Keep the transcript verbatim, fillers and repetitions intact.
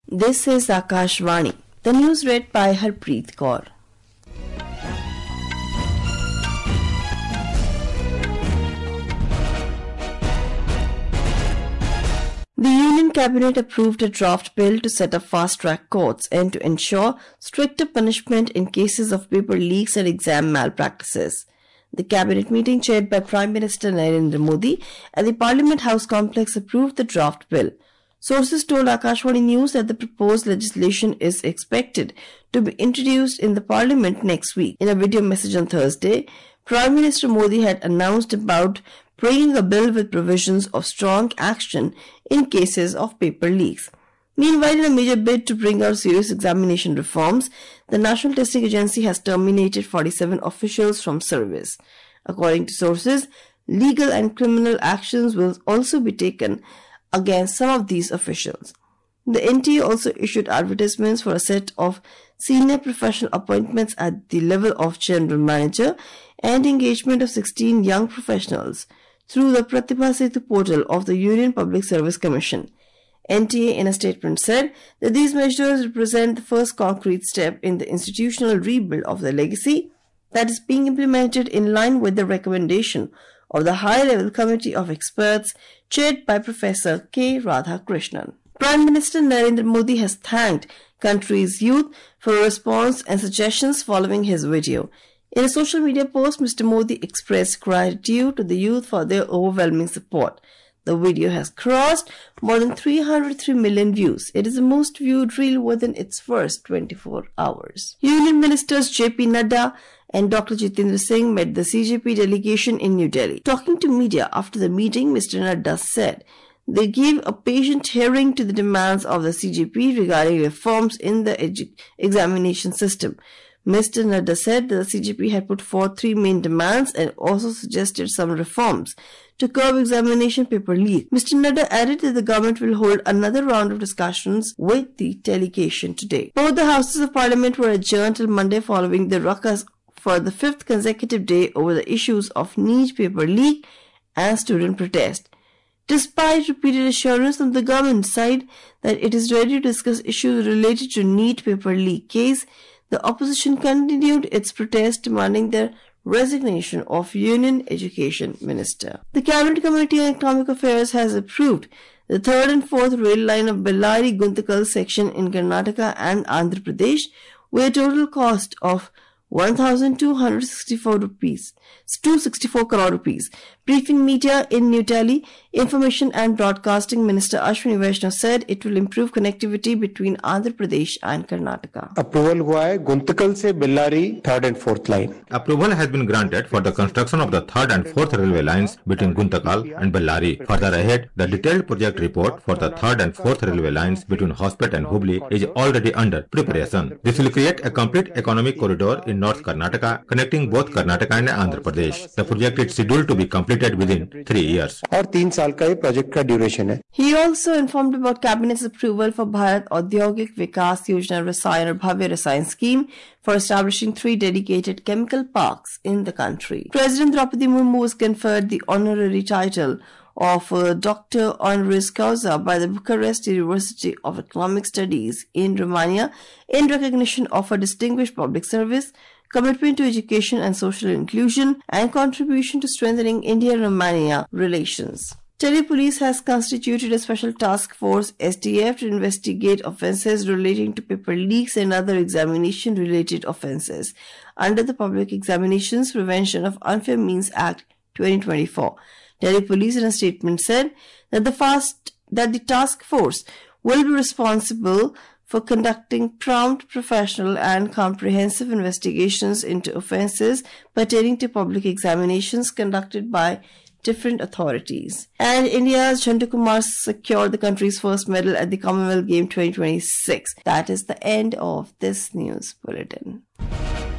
This is Akashvani. The news read by Harpreet Kaur. The Union Cabinet approved a draft bill to set up fast-track courts and to ensure stricter punishment in cases of paper leaks and exam malpractices. The cabinet meeting chaired by Prime Minister Narendra Modi at the Parliament House complex approved the draft bill. Sources told Akashvani News that the proposed legislation is expected to be introduced in the Parliament next week. In a video message on Thursday, Prime Minister Modi had announced about bringing a bill with provisions of strong action in cases of paper leaks. Meanwhile, in a major bid to bring out serious examination reforms, the National Testing Agency has terminated forty-seven officials from service. According to sources, legal and criminal actions will also be taken against some of these officials. The N T A also issued advertisements for a set of senior professional appointments at the level of general manager and engagement of sixteen young professionals through the Pratibha Setu portal of the Union Public Service Commission. N T A in a statement said that these measures represent the first concrete step in the institutional rebuild of the legacy that is being implemented in line with the recommendation of the high-level committee of experts chaired by Professor K. Radhakrishnan. Prime Minister Narendra Modi has thanked country's youth for a response and suggestions following his video. In a social media post, Mister Modi expressed gratitude to the youth for their overwhelming support. The video has crossed more than three hundred three million views. It is the most viewed reel within its first twenty-four hours. Union Ministers J P Nadda and Doctor Jitendra Singh met the C J P delegation in New Delhi. Talking to media after the meeting, Mister Nadda said they gave a patient hearing to the demands of the C J P regarding reforms in the examination system. Mister Nadda said that the C J P had put forth three main demands and also suggested some reforms to curb examination paper leak. Mister Nadda added that the government will hold another round of discussions with the delegation today. Both the houses of parliament were adjourned till Monday following the ruckus for the fifth consecutive day over the issues of NEET paper leak and student protest. Despite repeated assurance on the government side that it is ready to discuss issues related to NEET paper leak case, the opposition continued its protest demanding the resignation of Union Education Minister. The Cabinet Committee on Economic Affairs has approved the third and fourth rail line of Bellary-Guntakal section in Karnataka and Andhra Pradesh with a total cost of one thousand two hundred sixty-four rupees, two hundred sixty-four crore rupees. Briefing media in New Delhi, Information and Broadcasting Minister Ashwini Vaishnaw said it will improve connectivity between Andhra Pradesh and Karnataka. Approval हुआ है गुंतकल से Bellary third and fourth line. Approval has been granted for the construction of the third and fourth railway lines between Guntakal and Bellary. Further ahead, the detailed project report for the third and fourth railway lines between Hospet and Hubli is already under preparation. This will create a complete economic corridor in North Karnataka, connecting both Karnataka and Andhra Pradesh. The project is scheduled to be completed within three years. और तीन साल का ये project का duration है. He also informed about Cabinet's approval for Bharat Audyogik Vikas Yojana Rasayan or Bhavya Rasayan scheme for establishing three dedicated chemical parks in the country. President Draupadi Murmu was conferred the honorary title of uh, Doctor Honoris Causa by the Bucharest University of Economic Studies in Romania in recognition of her distinguished public service, commitment to education and social inclusion, and contribution to strengthening India-Romania relations. Delhi Police has constituted a special task force S T F to investigate offences relating to paper leaks and other examination-related offences under the Public Examinations Prevention of Unfair Means Act twenty twenty-four. Delhi Police in a statement said that the fast that the task force will be responsible for conducting prompt, professional and comprehensive investigations into offences pertaining to public examinations conducted by different authorities. And India's Chandu Kumar secured the country's first medal at the Commonwealth Games twenty twenty-six. That is the end of this news bulletin.